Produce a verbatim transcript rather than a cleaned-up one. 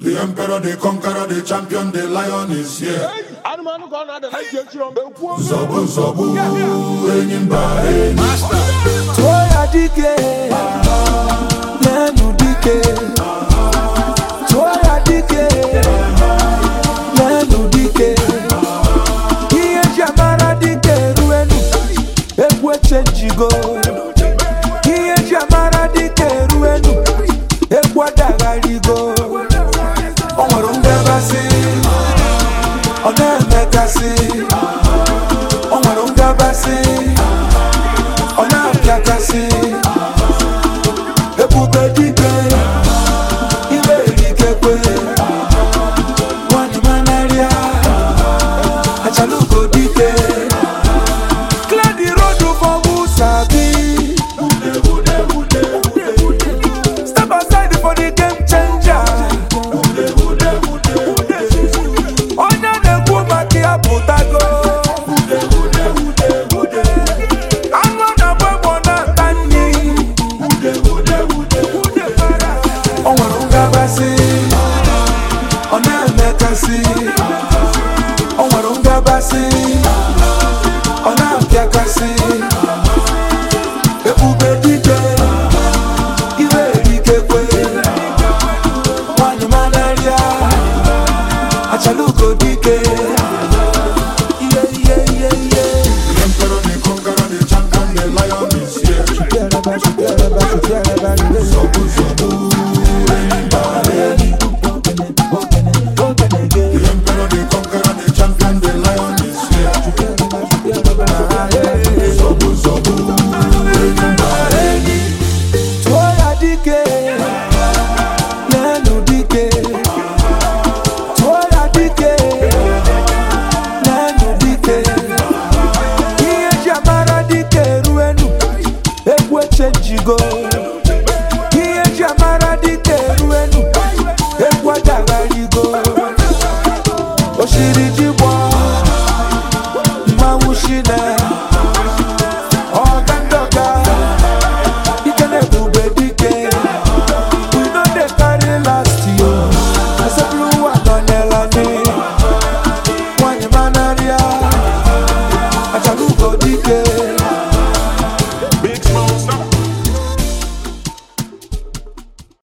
The emperor, the conqueror, the champion, the lion is here. Zobu zobu, enyimba enyi. Toya dike, nenu dike. Toya dike, nenu dike. Iye jamara dike ruenu, ekwe chenjigo. Iye jamara dike ruenu, ekwa dagarigo. Onwere ngabasi, onemekasi. Onwere ngabasi, onapiakasi. Ebube dike, iwe erikekwe. Nwanyị manaria, achalugo dike. Clear the road for who sabi. Step aside for the game changer. Onye na-ekwu maka ya pụtago. Anụ na-agba egbo na-ata nri. O nwere ngabasị, ọ na-emekasị. O nwere ngabasị, ọ na-apịakasị. Ebube dike, iwe erikekwe. Nwanyị manaria, achalugo dike. Iye iye iye iye. The emperor, the conqueror, the champion, the lion is here. Zobu zobu, enyimba enyi. The emperor, the conqueror, the champion, the lion is here. Zobu zobu, enyimba enyi. Toya dike, nenu dike. Toya dike, nenu dike. Iye jamara dike ruenu, ekwe chenjigo. Iye jamara dike ruenu, ekwa dagarigo. Oshiri jibwa, mawushine.